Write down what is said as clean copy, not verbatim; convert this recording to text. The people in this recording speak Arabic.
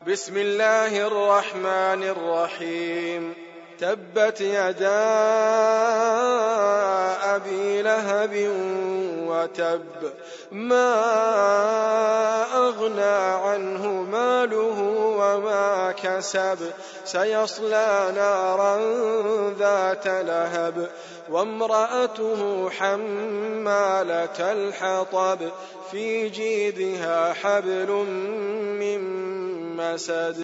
بسم الله الرحمن الرحيم. تبت يدا أبي لهب وتب، ما أغنى عنه ماله وما كسب، سيصلى نارا ذات لهب، وامرأته حمالة الحطب، في جيدها حبل من مسد.